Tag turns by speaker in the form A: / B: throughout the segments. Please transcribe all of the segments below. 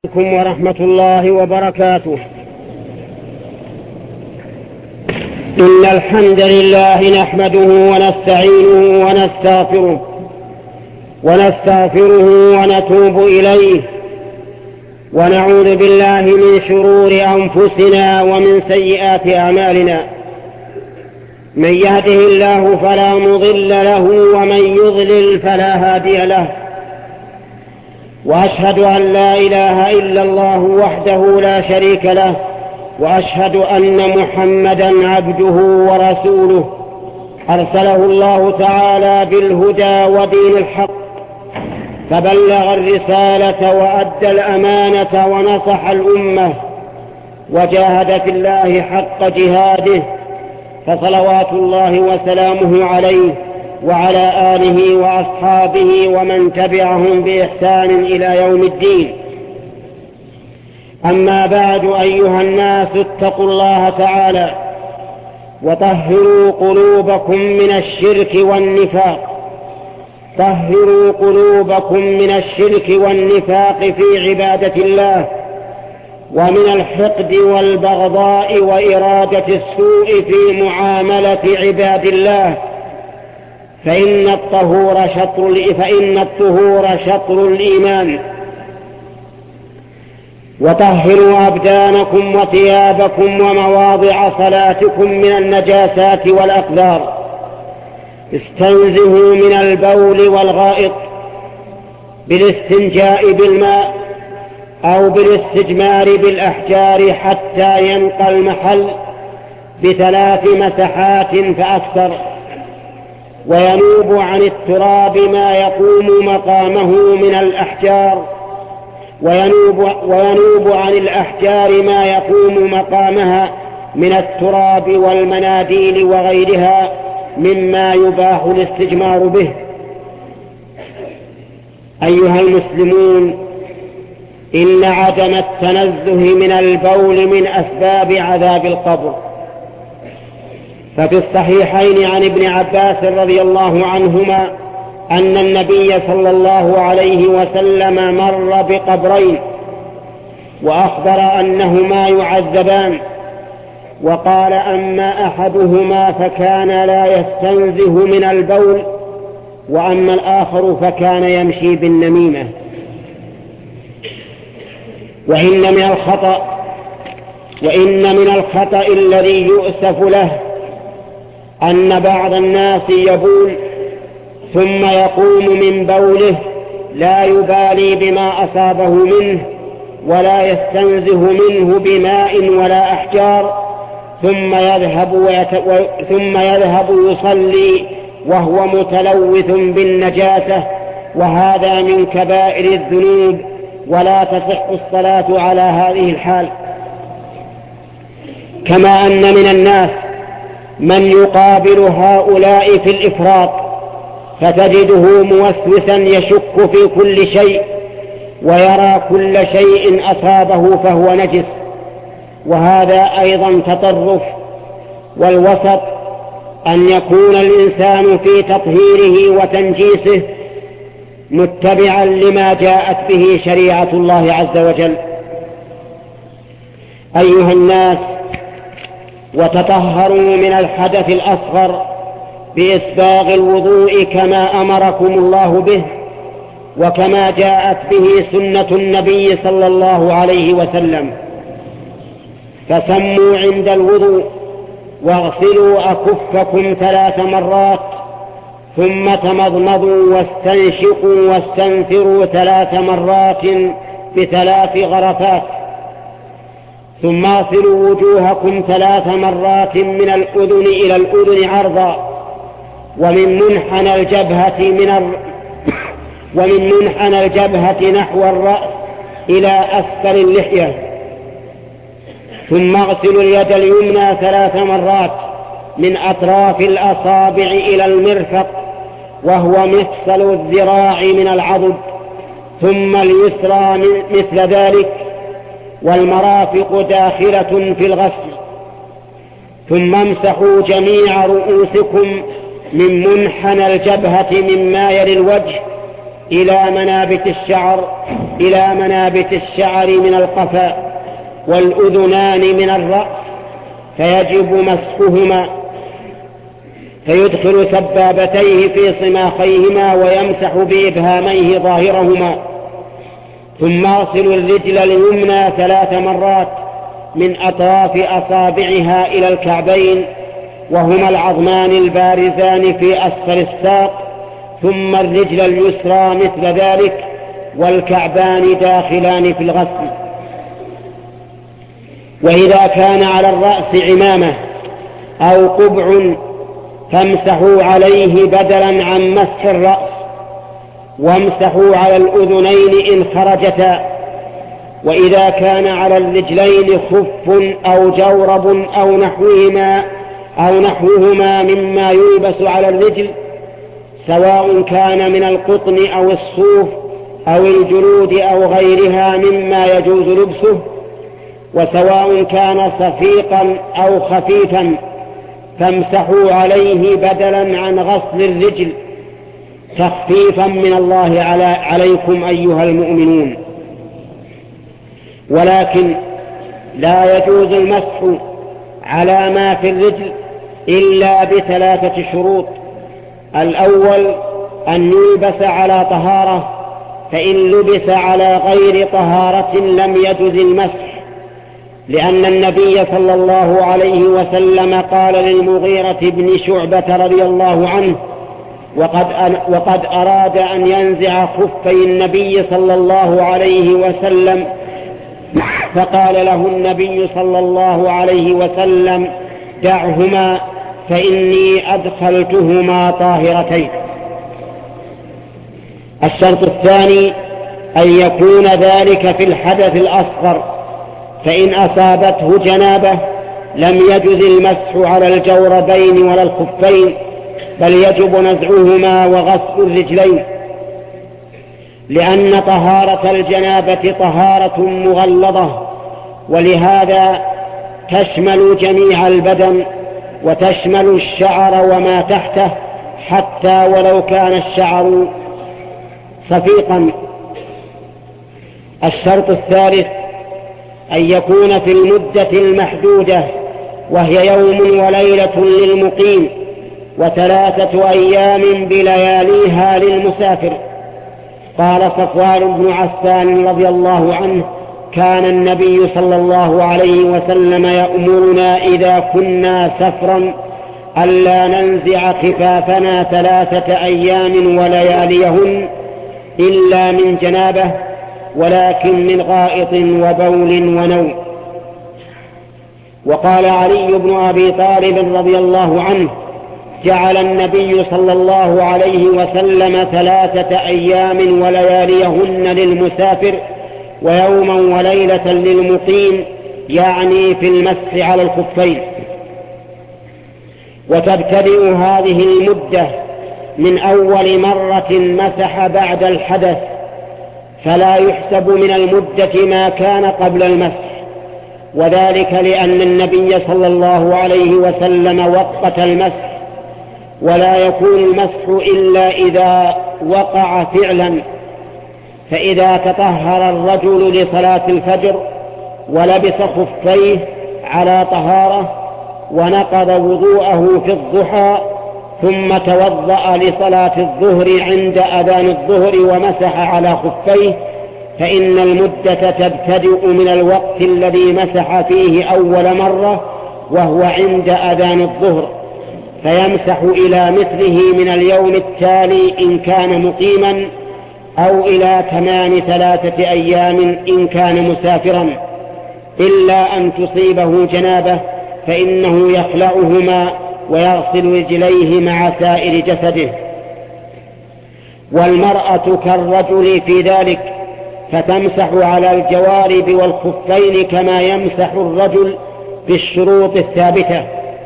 A: عليكم ورحمة الله وبركاته. إن الحمد لله نحمده ونستعينه ونستغفره ونتوب إليه، ونعوذ بالله من شرور أنفسنا ومن سيئات أعمالنا. من يهده الله فلا مضل له ومن يضلل فلا هادي له، وأشهد أن لا إله إلا الله وحده لا شريك له، وأشهد أن محمدا عبده ورسوله أرسله الله تعالى بالهدى ودين الحق، فبلغ الرسالة وأدى الأمانة ونصح الأمة وجاهد في الله حق جهاده، فصلوات الله وسلامه عليه وعلى آله وأصحابه ومن تبعهم بإحسان إلى يوم الدين. أما بعد، أيها الناس، اتقوا الله تعالى وطهروا قلوبكم من الشرك والنفاق. طهروا قلوبكم من الشرك والنفاق في عبادة الله، ومن الحقد والبغضاء وإرادة السوء في معاملة عباد الله، فإن الطهور شطر الإيمان. وطهروا أبدانكم وثيابكم ومواضع صلاتكم من النجاسات والأقذار. استنزهوا من البول والغائط بالاستنجاء بالماء أو بالاستجمار بالأحجار حتى ينقى المحل ب3 مسحات فأكثر، وينوب عن التراب ما يقوم مقامه من الأحجار وينوب عن الأحجار ما يقوم مقامها من التراب والمناديل وغيرها مما يباح الاستجمار به. أيها المسلمون، إن عدم التنزه من البول من أسباب عذاب القبر. ففي الصحيحين عن ابن عباس رضي الله عنهما أن النبي صلى الله عليه وسلم مر بقبرين وأخبر أنهما يعذبان، وقال: أما أحدهما فكان لا يستنزه من البول، وأما الآخر فكان يمشي بالنميمة. وإن من الخطأ الذي يؤسف له أن بعض الناس يبول ثم يقوم من بوله لا يبالي بما أصابه منه ولا يستنزه منه بماء ولا أحجار، ثم يذهب يصلي وهو متلوث بالنجاسة، وهذا من كبائر الذنوب، ولا تصح الصلاة على هذه الحال. كما أن من الناس من يقابل هؤلاء في الإفراط، فتجده موسوسا يشك في كل شيء ويرى كل شيء أصابه فهو نجس، وهذا أيضا تطرف. والوسط أن يكون الإنسان في تطهيره وتنجيسه متبعا لما جاءت به شريعة الله عز وجل. أيها الناس، وتطهروا من الحدث الأصغر بإسباغ الوضوء كما أمركم الله به، وكما جاءت به سنة النبي صلى الله عليه وسلم. فسموا عند الوضوء، واغسلوا أكفكم 3 مرات، ثم تمضمضوا واستنشقوا واستنثروا 3 مرات ب3 غرفات، ثم اغسلوا وجوهكم 3 مرات من الأذن إلى الأذن عرضا، ومن منحنى الجبهة نحو الرأس إلى أسفل اللحية. ثم اغسلوا اليد اليمنى 3 مرات من أطراف الأصابع إلى المرفق، وهو مفصل الذراع من العضد، ثم اليسرى مثل ذلك، والمرافق داخلة في الغسل. ثم امسحوا جميع رؤوسكم من منحنى الجبهة مما يلي الوجه إلى منابت الشعر من القفا والأذنان من الرأس، فيجب مسحهما، فيدخل سبابتيه في صماخيهما ويمسح بإبهاميه ظاهرهما، ثم يغسل الرجل اليمنى 3 مرات من أطراف أصابعها إلى الكعبين، وهما العظمان البارزان في أسفل الساق، ثم الرجل اليسرى مثل ذلك، والكعبان داخلان في الغسل. وإذا كان على الرأس عمامة أو قبع فامسحوا عليه بدلا عن مسح الرأس، وامسحوا على الأذنين إن خرجتا. وإذا كان على الرجلين خف أو جورب أو نحوهما مما يلبس على الرجل، سواء كان من القطن أو الصوف أو الجلود أو غيرها مما يجوز لبسه، وسواء كان صفيقا أو خفيفا، فامسحوا عليه بدلا عن غسل الرجل تخفيفا من الله عليكم أيها المؤمنون. ولكن لا يجوز المسح على ما في الرجل إلا ب3 شروط. الأول أن يلبس على طهارة، فإن لبس على غير طهارة لم يجوز المسح، لأن النبي صلى الله عليه وسلم قال للمغيرة بن شعبة رضي الله عنه وقد أراد أن ينزع خفي النبي صلى الله عليه وسلم، فقال له النبي صلى الله عليه وسلم: دعهما فإني أدخلتهما طاهرتين. الشرط الثاني أن يكون ذلك في الحدث الأصغر، فإن أصابته جنابة لم يجز المسح على الجوربين ولا الخفين، بل يجب نزعهما وغسل الرجلين، لأن طهارة الجنابة طهارة مغلظة، ولهذا تشمل جميع البدن وتشمل الشعر وما تحته، حتى ولو كان الشعر صفيقا. الشرط الثالث أن يكون في المدة المحدودة، وهي يوم وليلة للمقيم، و3 أيام بلياليها للمسافر. قال صفوان بن عسان رضي الله عنه: كان النبي صلى الله عليه وسلم يأمرنا إذا كنا سفرا ألا ننزع خفافنا 3 أيام ولياليهن إلا من جنابه، ولكن من غائط وبول ونوم. وقال علي بن أبي طالب رضي الله عنه: جعل النبي صلى الله عليه وسلم 3 أيام ولياليهن للمسافر، ويوما وليلة للمقيم، يعني في المسح على الخفين. وتبتدئ هذه المدة من أول مرة مسح بعد الحدث، فلا يحسب من المدة ما كان قبل المسح، وذلك لأن النبي صلى الله عليه وسلم وقت المسح، ولا يكون المسح إلا إذا وقع فعلا. فإذا تطهر الرجل لصلاة الفجر ولبس خفيه على طهارة ونقض وضوءه في الضحى، ثم توضأ لصلاة الظهر عند أذان الظهر ومسح على خفيه، فإن المدة تبتدئ من الوقت الذي مسح فيه أول مرة، وهو عند أذان الظهر، فيمسح إلى مثله من اليوم التالي إن كان مقيما، أو إلى تمام 3 أيام إن كان مسافرا، إلا أن تصيبه جنابة فإنه يخلعهما ويغسل رجليه مع سائر جسده. والمرأة كالرجل في ذلك، فتمسح على الجوارب والخفين كما يمسح الرجل بالشروط الثابتة.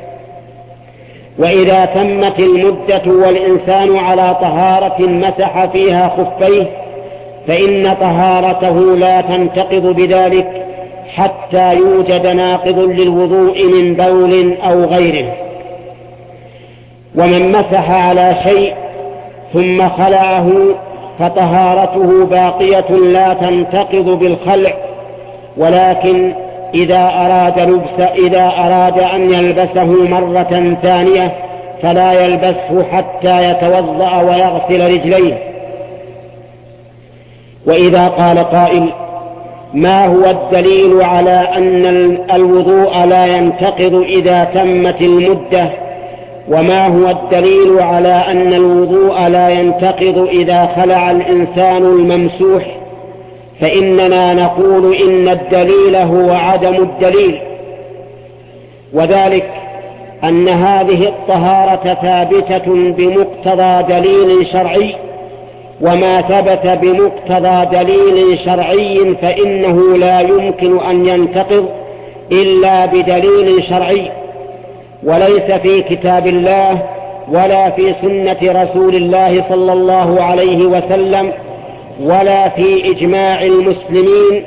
A: وإذا تمت المدة والإنسان على طهارة مسح فيها خفيه، فإن طهارته لا تنتقض بذلك حتى يوجد ناقض للوضوء من بول أو غيره. ومن مسح على شيء ثم خلعه فطهارته باقية لا تنتقض بالخلع، ولكن إذا أراد أن يلبسه مرة ثانية فلا يلبسه حتى يتوضأ ويغسل رجليه. وإذا قال قائل: ما هو الدليل على أن الوضوء لا ينتقض إذا تمت المدة؟ وما هو الدليل على أن الوضوء لا ينتقض إذا خلع الإنسان الممسوح؟ فإننا نقول إن الدليل هو عدم الدليل، وذلك أن هذه الطهارة ثابتة بمقتضى دليل شرعي، وما ثبت بمقتضى دليل شرعي فإنه لا يمكن أن ينتقض إلا بدليل شرعي، وليس في كتاب الله ولا في سنة رسول الله صلى الله عليه وسلم ولا في إجماع المسلمين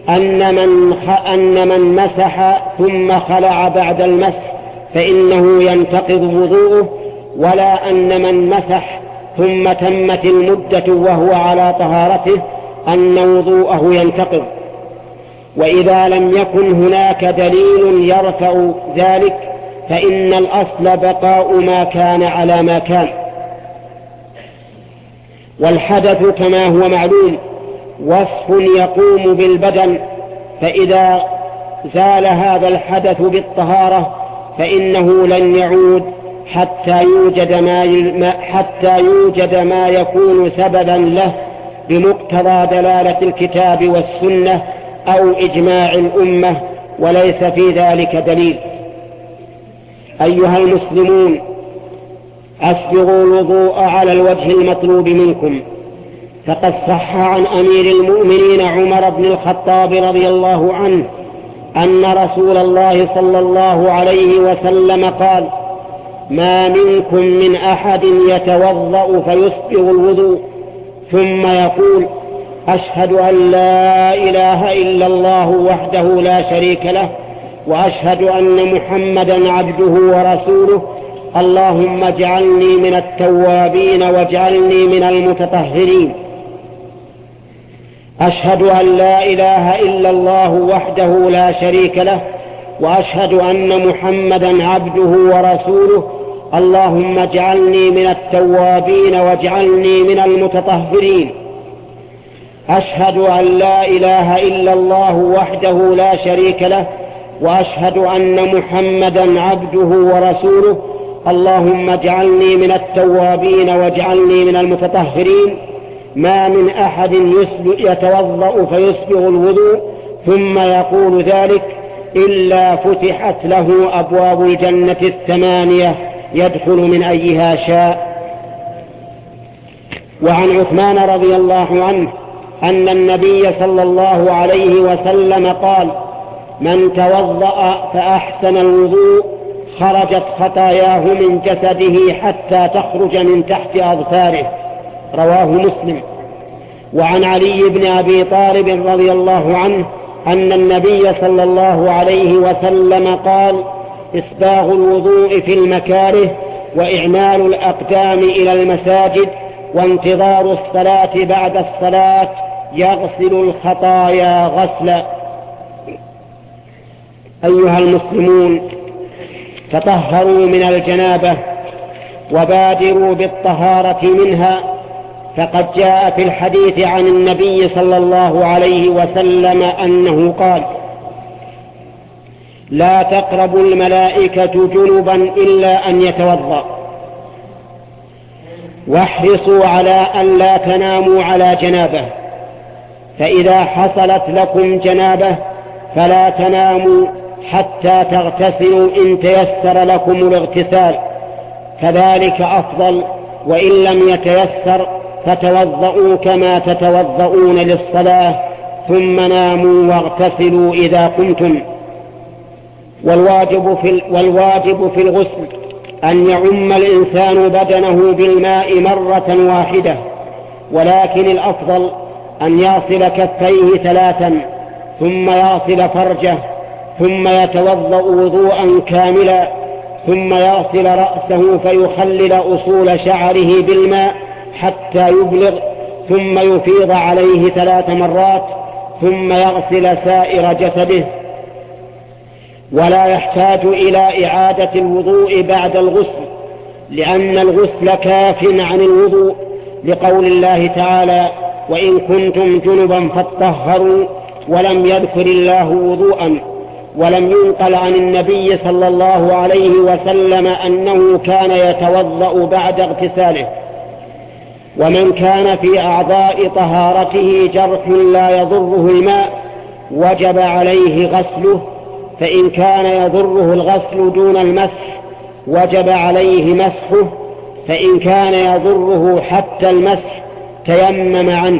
A: أن من مسح ثم خلع بعد المسح فإنه ينتقض وضوءه، ولا أن من مسح ثم تمت المدة وهو على طهارته أن وضوءه ينتقض. وإذا لم يكن هناك دليل يرفع ذلك فإن الأصل بقاء ما كان على ما كان. والحدث كما هو معلوم وصف يقوم بالبدن، فإذا زال هذا الحدث بالطهارة فإنه لن يعود حتى يوجد ما يكون سببا له بمقتضى دلالة الكتاب والسنة أو إجماع الأمة، وليس في ذلك دليل. أيها المسلمون، أسبغوا الوضوء على الوجه المطلوب منكم، فقد صح عن أمير المؤمنين عمر بن الخطاب رضي الله عنه أن رسول الله صلى الله عليه وسلم قال: ما منكم من أحد يتوضأ فيسبغ الوضوء ثم يقول: أشهد أن لا إله إلا الله وحده لا شريك له، وأشهد أن محمدا عبده ورسوله، اللهم اجعلني من التوابين واجعلني من المتطهرين. أشهد أن لا إله إلا الله وحده لا شريك له، وأشهد أن محمدا عبده ورسوله، اللهم اجعلني من التوابين واجعلني من المتطهرين. أشهد أن لا إله إلا الله وحده لا شريك له، وأشهد أن محمدا عبده ورسوله، اللهم اجعلني من التوابين واجعلني من المتطهرين. ما من أحد يتوضأ فيسبغ الوضوء ثم يقول ذلك إلا فتحت له أبواب الجنة 8 يدخل من أيها شاء. وعن عثمان رضي الله عنه أن النبي صلى الله عليه وسلم قال: من توضأ فأحسن الوضوء خرجت خطاياه من جسده حتى تخرج من تحت أظفاره. رواه مسلم. وعن علي بن أبي طالب رضي الله عنه أن النبي صلى الله عليه وسلم قال: إسباغ الوضوء في المكاره، وإعمال الأقدام إلى المساجد، وانتظار الصلاة بعد الصلاة يغسل الخطايا غسلا. أيها المسلمون، تطهروا من الجنابة وبادروا بالطهارة منها، فقد جاء في الحديث عن النبي صلى الله عليه وسلم أنه قال: لا تقرب الملائكة جنبا إلا أن يتوضأ، واحرصوا على أن لا تناموا على جنابه، فإذا حصلت لكم جنابه فلا تناموا حتى تغتسلوا إن تيسر لكم الاغتسال، فذلك أفضل، وإن لم يتيسر فتوضؤوا كما تتوضؤون للصلاة، ثم ناموا واغتسلوا إذا قمتم. والواجب في الغسل أن يعم الإنسان بدنه بالماء مرة واحدة، ولكن الأفضل أن يغسل كفيه 3 ثم يغسل فرجه، ثم يتوضأ وضوءا كاملا، ثم يغسل رأسه فيخلل أصول شعره بالماء حتى يبلغ، ثم يفيض عليه 3 مرات ثم يغسل سائر جسده، ولا يحتاج إلى إعادة الوضوء بعد الغسل، لأن الغسل كاف عن الوضوء، لقول الله تعالى: وإن كنتم جنبا فاطهروا، ولم يذكر الله وضوءا. ولم ينقل عن النبي صلى الله عليه وسلم أنه كان يتوضأ بعد اغتساله. ومن كان في أعضاء طهارته جرح لا يضره الماء وجب عليه غسله، فإن كان يضره الغسل دون المسح وجب عليه مسحه، فإن كان يضره حتى المسح تيمم عنه.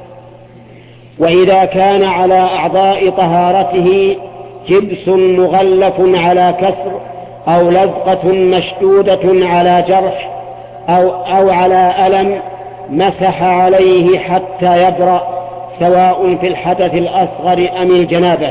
A: وإذا كان على أعضاء طهارته جبس مغلف على كسر أو لزقة مشدودة على جرح أو على ألم مسح عليه حتى يبرأ، سواء في الحدث الأصغر أم الجنابة.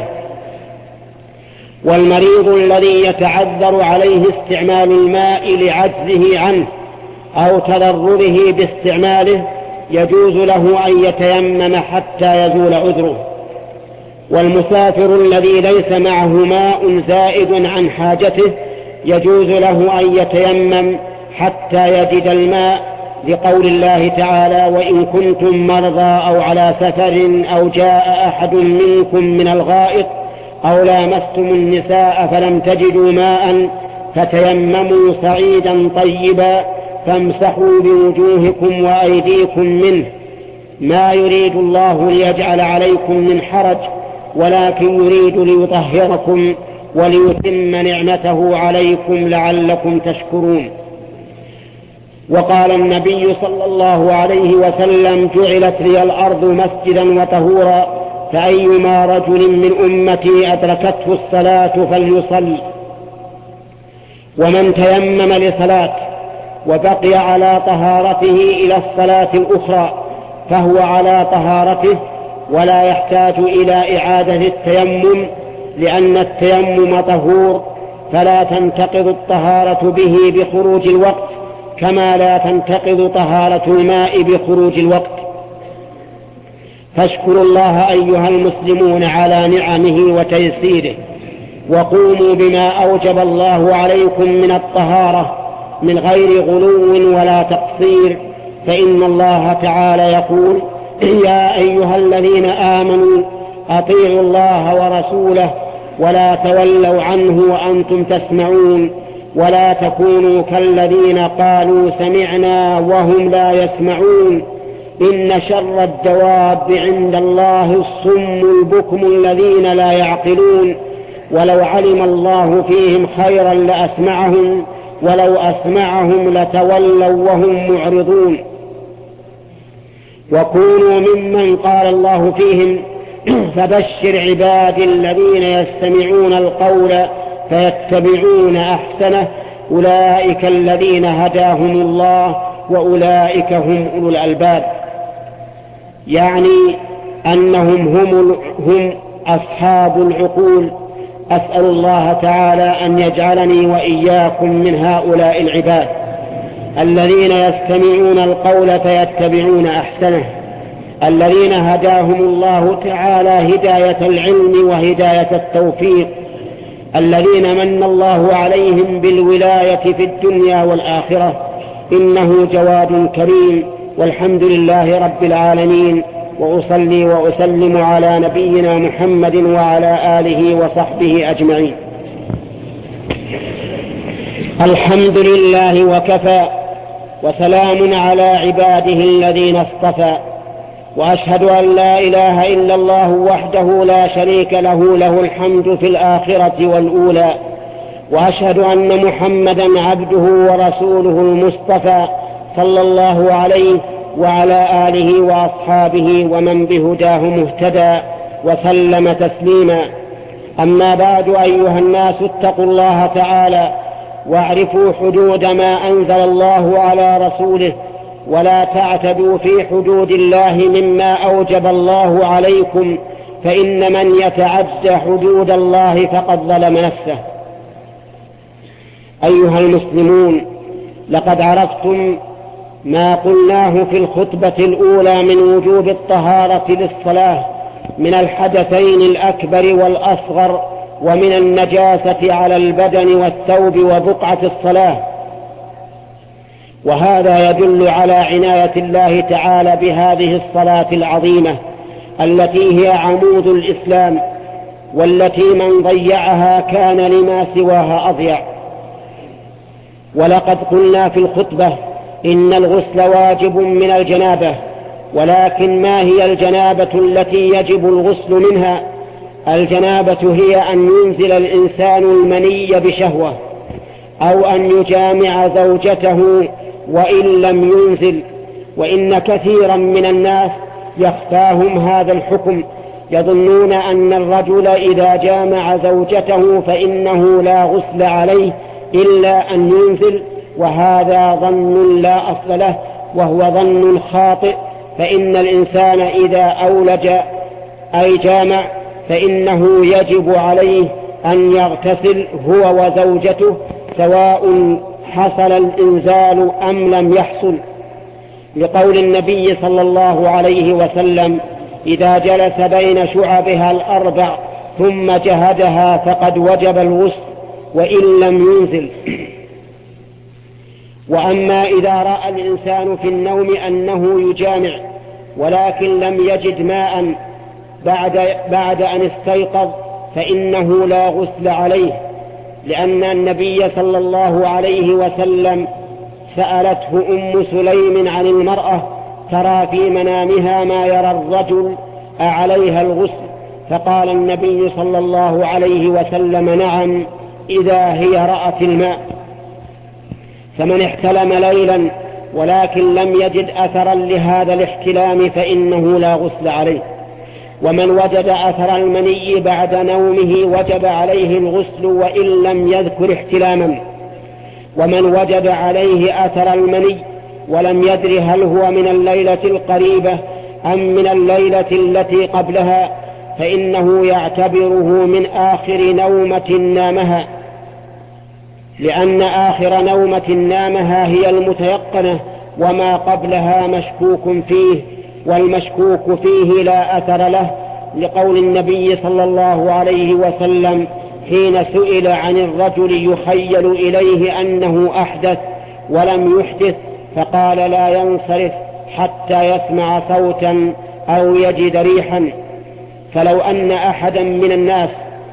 A: والمريض الذي يتعذر عليه استعمال الماء لعجزه عنه أو تضرره باستعماله يجوز له أن يتيمم حتى يزول عذره. والمسافر الذي ليس معه ماء زائد عن حاجته يجوز له أن يتيمم حتى يجد الماء، لقول الله تعالى: وإن كنتم مرضى أو على سفر أو جاء أحد منكم من الغائط أو لامستم النساء فلم تجدوا ماء فتيمموا صعيدا طيبا فامسحوا بوجوهكم وأيديكم منه، ما يريد الله ليجعل عليكم من حرج، ولكن يريد ليطهركم وليتم نعمته عليكم لعلكم تشكرون. وقال النبي صلى الله عليه وسلم: جعلت لي الأرض مسجدا وطهورا، فأيما رجل من أمتي أدركته الصلاة فليصل. ومن تيمم لصلاة وبقي على طهارته إلى الصلاة الأخرى فهو على طهارته ولا يحتاج إلى إعادة التيمم، لأن التيمم طهور، فلا تنتقض الطهارة به بخروج الوقت، كما لا تنتقض طهارة الماء بخروج الوقت. فاشكروا الله أيها المسلمون على نعمه وتيسيره، وقوموا بما أوجب الله عليكم من الطهارة من غير غلو ولا تقصير، فإن الله تعالى يقول: يا أيها الذين آمنوا أطيعوا الله ورسوله ولا تولوا عنه وأنتم تسمعون، ولا تكونوا كالذين قالوا سمعنا وهم لا يسمعون، إن شر الدواب عند الله الصم البكم الذين لا يعقلون، ولو علم الله فيهم خيرا لأسمعهم ولو أسمعهم لتولوا وهم معرضون. وكونوا ممن قال الله فيهم: فبشر عبادي الذين يستمعون القول فيتبعون أحسنه، أولئك الذين هداهم الله وأولئك هم أولو الألباب. يعني أنهم هم أصحاب العقول. أسأل الله تعالى أن يجعلني وإياكم من هؤلاء العباد الذين يستمعون القول فيتبعون أحسنه، الذين هداهم الله تعالى هداية العلم وهداية التوفيق، الذين من الله عليهم بالولاية في الدنيا والآخرة، إنه جواد كريم. والحمد لله رب العالمين، وأصلي وأسلم على نبينا محمد وعلى آله وصحبه أجمعين. الحمد لله وكفى، وسلام على عباده الذين اصطفى، وأشهد أن لا إله إلا الله وحده لا شريك له، له الحمد في الآخرة والأولى، وأشهد أن محمدا عبده ورسوله المصطفى صلى الله عليه وعلى آله وأصحابه ومن بهداه مهتدى وسلم تسليما. أما بعد، أيها الناس اتقوا الله تعالى واعرفوا حدود ما أنزل الله على رسوله، ولا تعتدوا في حدود الله مما أوجب الله عليكم، فإن من يتعد حدود الله فقد ظلم نفسه. أيها المسلمون، لقد عرفتم ما قلناه في الخطبة الأولى من وجوب الطهارة للصلاة من الحدثين الأكبر والأصغر ومن النجاسة على البدن والثوب وبقعة الصلاة. وهذا يدل على عناية الله تعالى بهذه الصلاة العظيمة التي هي عمود الإسلام، والتي من ضيعها كان لما سواها أضيع. ولقد قلنا في الخطبة إن الغسل واجب من الجنابة، ولكن ما هي الجنابة التي يجب الغسل منها؟ الجنابة هي أن ينزل الإنسان المني بشهوة، أو أن يجامع زوجته وإن لم ينزل. وإن كثيرا من الناس يخفاهم هذا الحكم، يظنون أن الرجل إذا جامع زوجته فإنه لا غسل عليه إلا أن ينزل، وهذا ظن لا أصل له، وهو ظن خاطئ. فإن الإنسان إذا أولج أي جامع فإنه يجب عليه أن يغتسل هو وزوجته، سواء حصل الإنزال أم لم يحصل، لقول النبي صلى الله عليه وسلم: إذا جلس بين شعبها الأربع ثم جهدها فقد وجب الغسل وإن لم ينزل. وأما إذا رأى الإنسان في النوم أنه يجامع ولكن لم يجد ماء بعد أن استيقظ فإنه لا غسل عليه، لأن النبي صلى الله عليه وسلم سألته أم سليم عن المرأة ترى في منامها ما يرى الرجل أعليها الغسل؟ فقال النبي صلى الله عليه وسلم: نعم، إذا هي رأت الماء. فمن احتلم ليلا ولكن لم يجد أثرا لهذا الاحتلام فإنه لا غسل عليه. ومن وجد أثر المني بعد نومه وجب عليه الغسل وإن لم يذكر احتلاما. ومن وجد عليه أثر المني ولم يدر هل هو من الليلة القريبة أم من الليلة التي قبلها فإنه يعتبره من آخر نومة نامها، لأن آخر نومة نامها هي المتيقنة، وما قبلها مشكوك فيه، والمشكوك فيه لا أثر له، لقول النبي صلى الله عليه وسلم حين سئل عن الرجل يخيل إليه أنه أحدث ولم يحدث فقال: لا ينصرف حتى يسمع صوتا أو يجد ريحا. فلو أن أحدا من الناس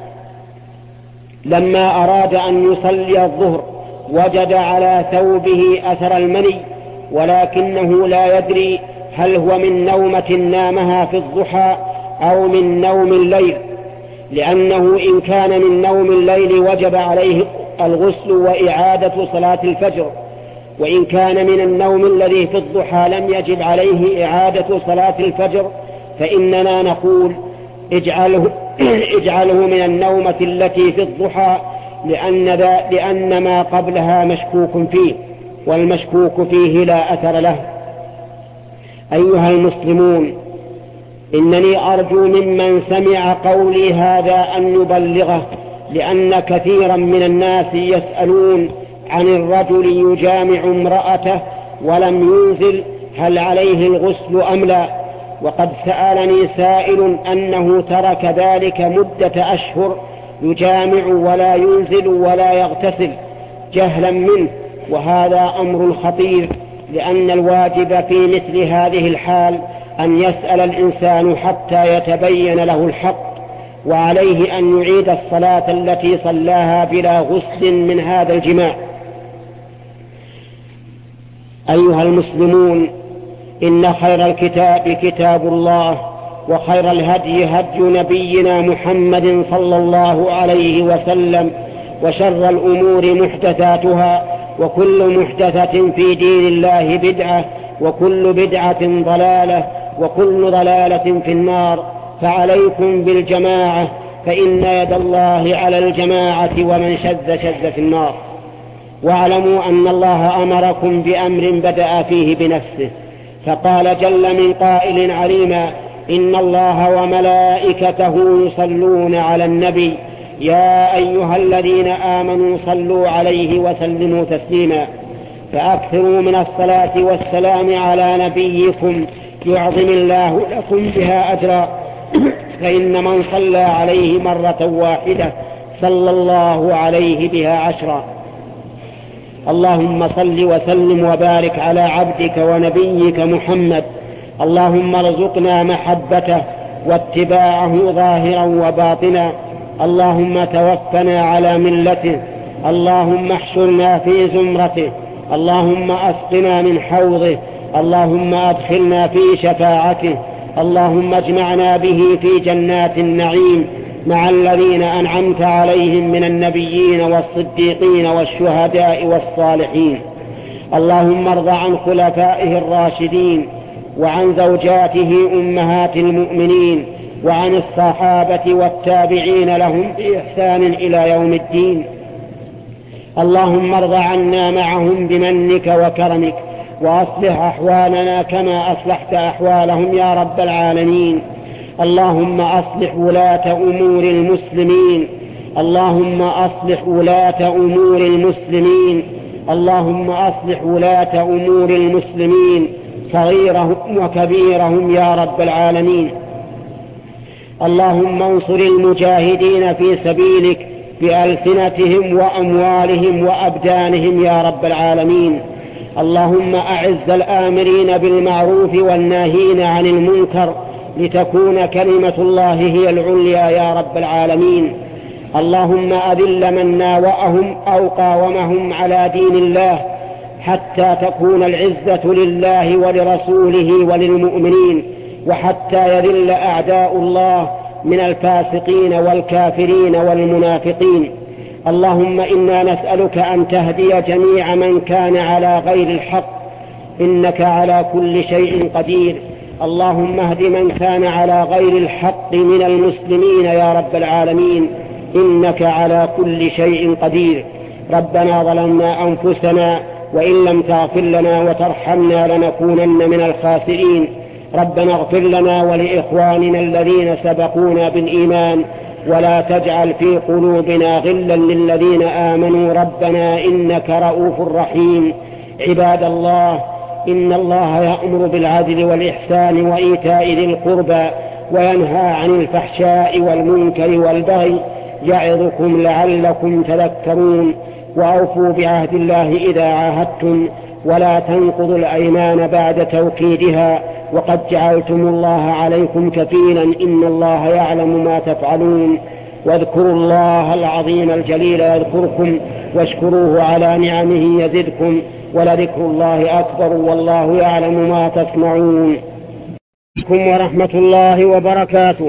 A: لما أراد أن يصلي الظهر وجد على ثوبه أثر المني ولكنه لا يدري هل هو من نومة نامها في الضحى أو من نوم الليل، لأنه إن كان من نوم الليل وجب عليه الغسل وإعادة صلاة الفجر، وإن كان من النوم الذي في الضحى لم يجب عليه إعادة صلاة الفجر، فإننا نقول اجعله من النومة التي في الضحى، لأن ما قبلها مشكوك فيه، والمشكوك فيه لا أثر له. أيها المسلمون، إنني أرجو ممن سمع قولي هذا أن يبلغه، لأن كثيرا من الناس يسألون عن الرجل يجامع امرأته ولم ينزل هل عليه الغسل أم لا. وقد سألني سائل أنه ترك ذلك مدة أشهر يجامع ولا ينزل ولا يغتسل جهلا منه، وهذا أمر خطير، لأن الواجب في مثل هذه الحال أن يسأل الإنسان حتى يتبين له الحق، وعليه أن يعيد الصلاة التي صلاها بلا غسل من هذا الجماع. أيها المسلمون، إن خير الكتاب كتاب الله، وخير الهدي هدي نبينا محمد صلى الله عليه وسلم، وشر الأمور محدثاتها، وكل محدثة في دين الله بدعة، وكل بدعة ضلالة، وكل ضلالة في النار. فعليكم بالجماعة، فإن يد الله على الجماعة، ومن شذ شذ في النار. واعلموا أن الله أمركم بأمر بدأ فيه بنفسه، فقال جل من قائل عليما: إن الله وملائكته يصلون على النبي يا أيها الذين آمنوا صلوا عليه وسلموا تسليما. فأكثروا من الصلاة والسلام على نبيكم يعظم الله لكم بها أجرا، فإن من صلى عليه مرة واحدة صلى الله عليه بها 10. اللهم صل وسلم وبارك على عبدك ونبيك محمد. اللهم ارزقنا محبته واتباعه ظاهرا وباطنا. اللهم توفنا على ملته. اللهم احشرنا في زمرته. اللهم أسقنا من حوضه. اللهم أدخلنا في شفاعته. اللهم اجمعنا به في جنات النعيم مع الذين أنعمت عليهم من النبيين والصديقين والشهداء والصالحين. اللهم ارض عن خلفائه الراشدين وعن زوجاته أمهات المؤمنين وعن الصحابة والتابعين لهم بإحسان إلى يوم الدين. اللهم ارض عنا معهم بمنك وكرمك، وأصلح أحوالنا كما أصلحت أحوالهم يا رب العالمين. اللهم أصلح ولاة أمور المسلمين. اللهم أصلح ولاة أمور المسلمين. اللهم أصلح ولاة أمور المسلمين صغيرهم وكبيرهم يا رب العالمين. اللهم انصر المجاهدين في سبيلك بألسنتهم وأموالهم وأبدانهم يا رب العالمين. اللهم أعز الآمرين بالمعروف والناهين عن المنكر لتكون كلمة الله هي العليا يا رب العالمين. اللهم أذل من ناوأهم أو قاومهم على دين الله حتى تكون العزة لله ولرسوله وللمؤمنين، وحتى يذل أعداء الله من الفاسقين والكافرين والمنافقين. اللهم إنا نسألك أن تهدي جميع من كان على غير الحق، إنك على كل شيء قدير. اللهم اهد من كان على غير الحق من المسلمين يا رب العالمين، إنك على كل شيء قدير. ربنا ظلمنا أنفسنا وإن لم تغفر لنا وترحمنا لنكونن من الخاسرين. ربنا اغفر لنا ولإخواننا الذين سبقونا بالإيمان ولا تجعل في قلوبنا غلا للذين آمنوا ربنا إنك رؤوف رحيم. عباد الله، إن الله يأمر بالعدل والإحسان وإيتاء ذي القربى وينهى عن الفحشاء والمنكر والبغي يعظكم لعلكم تذكرون. وأوفوا بعهد الله إذا عاهدتم ولا تنقضوا الأيمان بعد توكيدها وقد جعلتم الله عليكم كفيلا إن الله يعلم ما تفعلون. واذكروا الله العظيم الجليل يذكركم واشكروه على نعمه يزدكم ولذكر الله أكبر والله يعلم ما تصنعون. ورحمة الله وبركاته.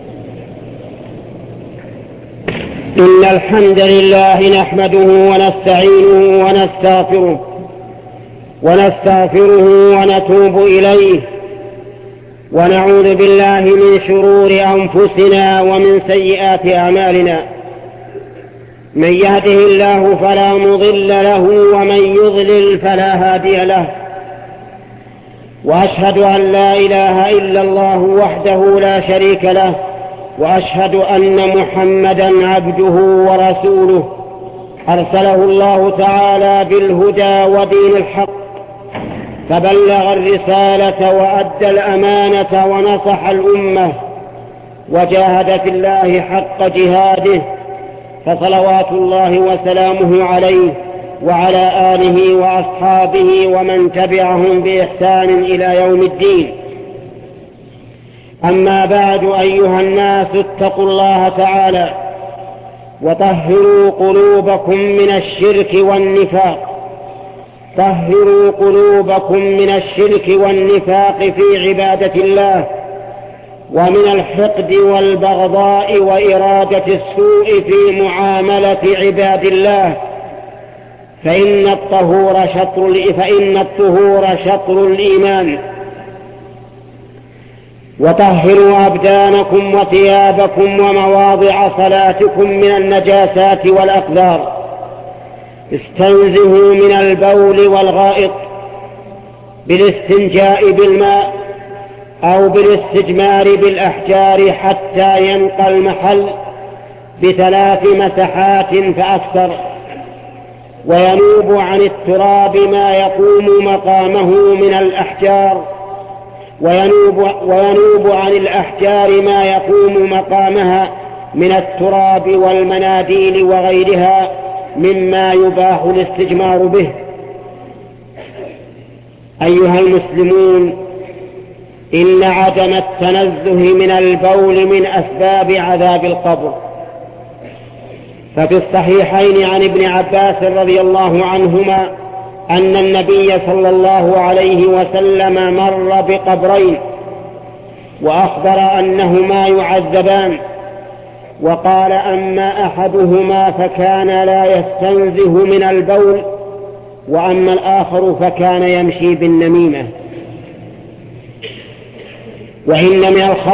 A: إن الحمد لله نحمده ونستعينه ونستغفره ونتوب إليه ونعوذ بالله من شرور أنفسنا ومن سيئات أعمالنا. من يهده الله فلا مضل له ومن يضلل فلا هادي له. وأشهد أن لا إله إلا الله وحده لا شريك له، وأشهد أن محمدا عبده ورسوله أرسله الله تعالى بالهدى ودين الحق فبلغ الرسالة وأدى الأمانة ونصح الأمة وجاهد في الله حق جهاده، فصلوات الله وسلامه عليه وعلى آله وأصحابه ومن تبعهم بإحسان إلى يوم الدين. أما بعد، أيها الناس اتقوا الله تعالى وطهروا قلوبكم من الشرك والنفاق. طهروا قلوبكم من الشرك والنفاق في عبادة الله ومن الحقد والبغضاء وإرادة السوء في معاملة عباد الله، فإن الطهور شطر الإيمان. وطهروا أبدانكم وثيابكم ومواضع صلاتكم من النجاسات والأقذار. استنزهوا من البول والغائط بالاستنجاء بالماء أو بالاستجمار بالأحجار حتى ينقى المحل ب3 مسحات فأكثر. وينوب عن التراب ما يقوم مقامه من الأحجار وينوب عن الأحجار ما يقوم مقامها من التراب والمناديل وغيرها مما يباح الاستجمار به. أيها المسلمون، إن عدم التنزه من البول من أسباب عذاب القبر. ففي الصحيحين عن ابن عباس رضي الله عنهما أن النبي صلى الله عليه وسلم مر بقبرين وأخبر أنهما يعذبان، وقال: أما أحدهما فكان لا يستنزه من البول، وأما الآخر فكان يمشي بالنميمة. وإن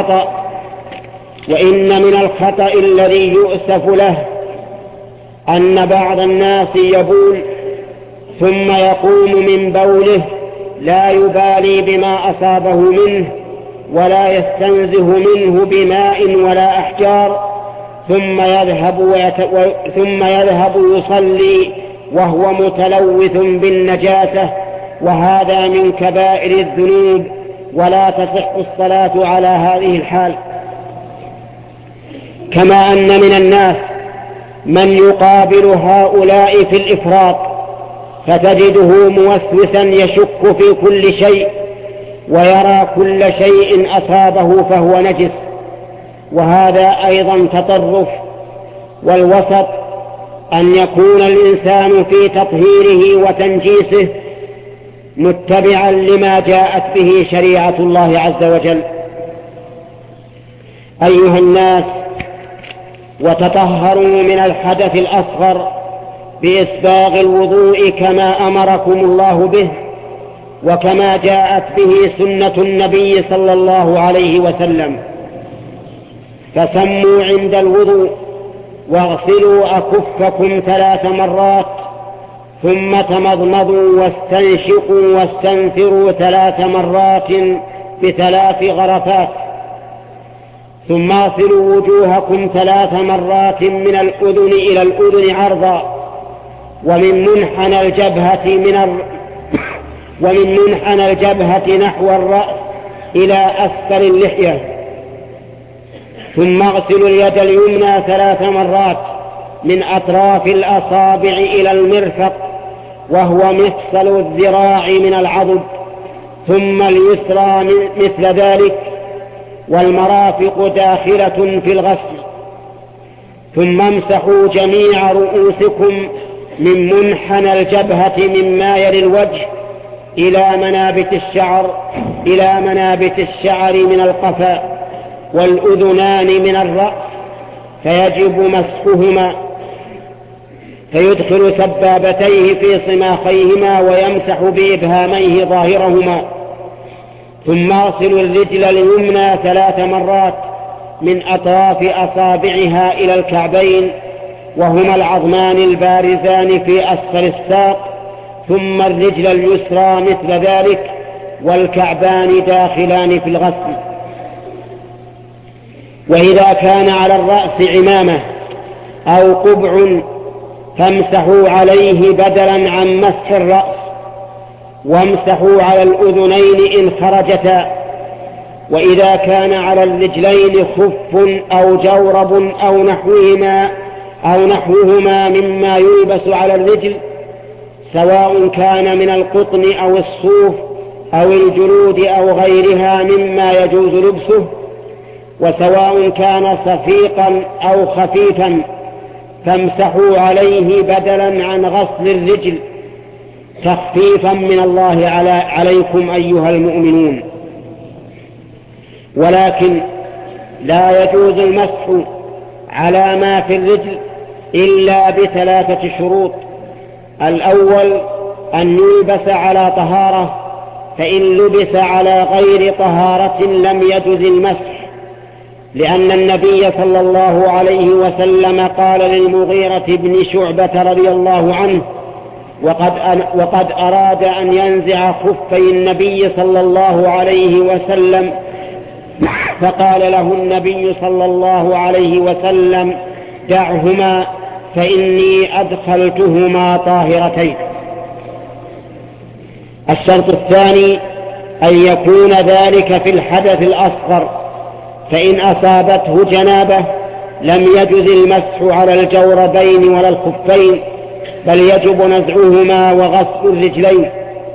A: من الخطأ الذي يؤسف له أن بعض الناس يبول ثم يقوم من بوله لا يبالي بما أصابه منه ولا يستنزه منه بماء ولا أحجار، ثم يذهب يصلي وهو متلوث بالنجاسة، وهذا من كبائر الذنوب، ولا تصح الصلاة على هذه الحال. كما أن من الناس من يقابل هؤلاء في الإفراط، فتجده موسوسا يشك في كل شيء ويرى كل شيء أصابه فهو نجس، وهذا أيضا تطرف. والوسط أن يكون الإنسان في تطهيره وتنجيسه متبعا لما جاءت به شريعة الله عز وجل. أيها الناس، وتطهروا من الحدث الأصغر بإسباغ الوضوء كما أمركم الله به، وكما جاءت به سنة النبي صلى الله عليه وسلم. فسموا عند الوضوء واغسلوا أكفكم 3 مرات، ثم تمضمضوا واستنشقوا واستنثروا 3 مرات ب3 غرفات، ثم اغسلوا وجوهكم 3 مرات من الأذن إلى الأذن عرضا، ومن منحنى الجبهة نحو الرأس إلى أسفل اللحية. ثم اغسلوا اليد اليمنى 3 مرات من أطراف الأصابع إلى المرفق، وهو مفصل الذراع من العضد، ثم اليسرى مثل ذلك، والمرافق داخلة في الغسل. ثم امسحوا جميع رؤوسكم من منحنى الجبهة مما يلي الوجه إلى منابت الشعر من القفا، والأذنان من الرأس، فيجب مسحهما، فيدخل سبابتيه في صماخيهما ويمسح بإبهاميه ظاهرهما. ثم اغسلوا الرجل اليمنى 3 مرات من أطراف أصابعها إلى الكعبين، وهما العظمان البارزان في أسفل الساق، ثم الرجل اليسرى مثل ذلك، والكعبان داخلان في الغسل. وإذا كان على الرأس عمامة أو قبع فامسحوا عليه بدلا عن مسح الرأس، وامسحوا على الأذنين إن خرجتا. وإذا كان على الرجلين خف أو جورب أو نحوهما مما يلبس على الرجل، سواء كان من القطن أو الصوف أو الجلود أو غيرها مما يجوز لبسه، وسواء كان صفيقا أو خفيفا، فامسحوا عليه بدلا عن غسل الرجل، تخفيفا من الله عليكم أيها المؤمنون. ولكن لا يجوز المسح على ما في الرجل إلا ب3 شروط. الأول أن يلبس على طهارة، فإن لبس على غير طهارة لم يجوز المسح، لأن النبي صلى الله عليه وسلم قال للمغيرة بن شعبة رضي الله عنه وقد أراد أن ينزع خفي النبي صلى الله عليه وسلم، فقال له النبي صلى الله عليه وسلم: دعهما، فإني أدخلتهما طاهرتين. الشرط الثاني أن يكون ذلك في الحدث الأصغر، فإن أصابته جنابة لم يجز المسح على الجوربين ولا الخفين، بل يجب نزعهما وغسل الرجلين،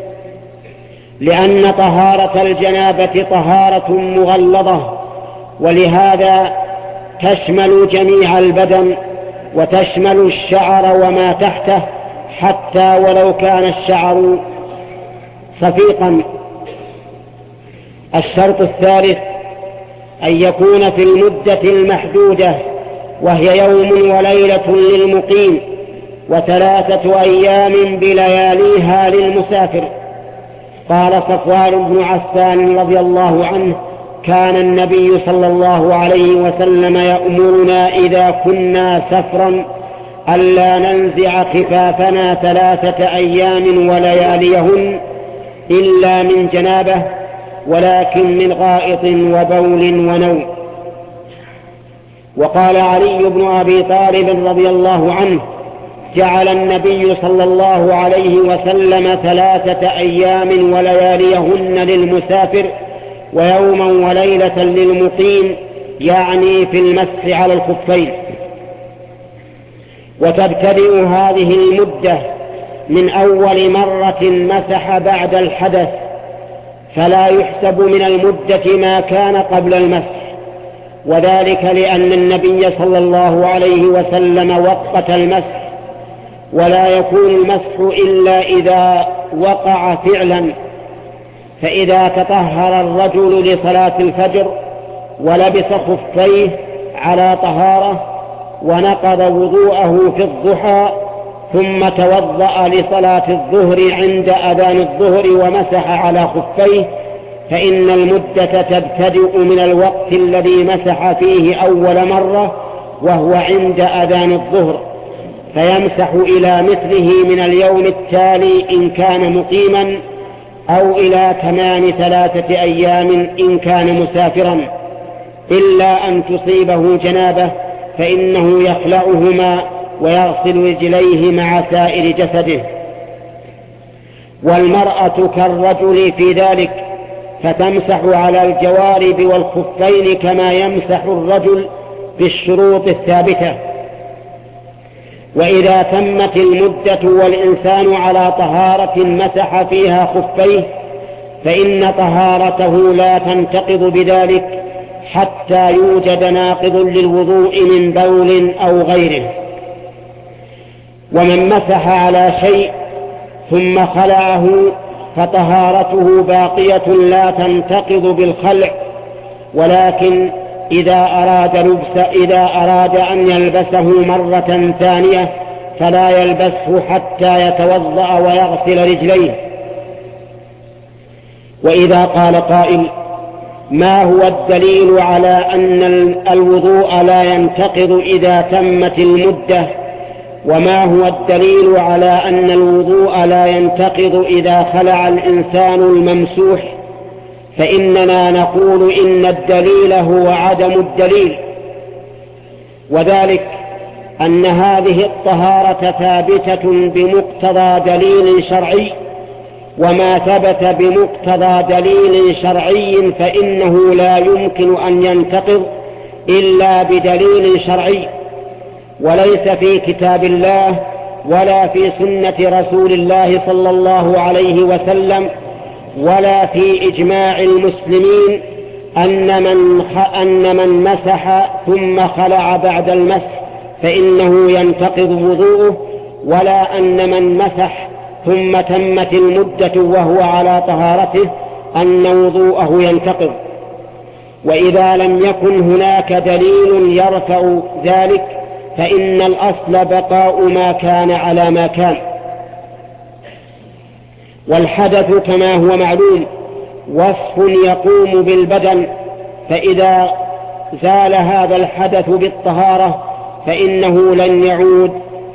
A: لأن طهارة الجنابة طهارة مغلظة، ولهذا تشمل جميع البدن وتشمل الشعر وما تحته، حتى ولو كان الشعر صفيقا. الشرط الثالث أن يكون في المدة المحدودة، وهي يوم وليلة للمقيم، و3 أيام بلياليها للمسافر. قال صفوان بن عسان رضي الله عنه: كان النبي صلى الله عليه وسلم يأمرنا إذا كنا سفرا ألا ننزع خفافنا 3 أيام ولياليهن إلا من جنابه، ولكن من غائط وبول ونوم. وقال علي بن أبي طالب رضي الله عنه: جعل النبي صلى الله عليه وسلم 3 أيام ولياليهن للمسافر، ويوما وليلة للمقيم، يعني في المسح على الخفين. وتبتدئ هذه المدة من أول مرة مسح بعد الحدث، فلا يحسب من المدة ما كان قبل المسح، وذلك لأن النبي صلى الله عليه وسلم وقت المسح، ولا يكون المسح إلا إذا وقع فعلا. فإذا تطهر الرجل لصلاة الفجر ولبس خفيه على طهارة ونقض وضوءه في الضحى، ثم توضأ لصلاة الظهر عند أذان الظهر ومسح على خفيه، فإن المدة تبتدئ من الوقت الذي مسح فيه أول مرة، وهو عند أذان الظهر، فيمسح إلى مثله من اليوم التالي إن كان مقيما، أو إلى تمام 3 أيام إن كان مسافرا، إلا أن تصيبه جنابة فإنه يخلعهما ويغسل رجليه مع سائر جسده. والمرأة كالرجل في ذلك، فتمسح على الجوارب والخفين كما يمسح الرجل بالشروط الثابتة. وإذا تمت المدة والإنسان على طهارة مسح فيها خفيه، فإن طهارته لا تنتقض بذلك حتى يوجد ناقض للوضوء من بول أو غيره. ومن مسح على شيء ثم خلعه فطهارته باقية لا تنتقض بالخلع، ولكن إذا أراد أن يلبسه مرة ثانية فلا يلبسه حتى يتوضأ ويغسل رجليه. وإذا قال قائل: ما هو الدليل على أن الوضوء لا ينتقض إذا تمت المدة؟ وما هو الدليل على أن الوضوء لا ينتقض إذا خلع الإنسان الممسوح؟ فإننا نقول إن الدليل هو عدم الدليل، وذلك أن هذه الطهارة ثابتة بمقتضى دليل شرعي، وما ثبت بمقتضى دليل شرعي فإنه لا يمكن أن ينتقض إلا بدليل شرعي، وليس في كتاب الله ولا في سنة رسول الله صلى الله عليه وسلم ولا في إجماع المسلمين أن من مسح ثم خلع بعد المسح فإنه ينتقض وضوءه، ولا أن من مسح ثم تمت المدة وهو على طهارته أن وضوءه ينتقض. وإذا لم يكن هناك دليل يرفع ذلك فإن الأصل بقاء ما كان على ما كان. والحدث كما هو معلوم وصف يقوم بالبدن، فإذا زال هذا الحدث بالطهارة فإنه لن يعود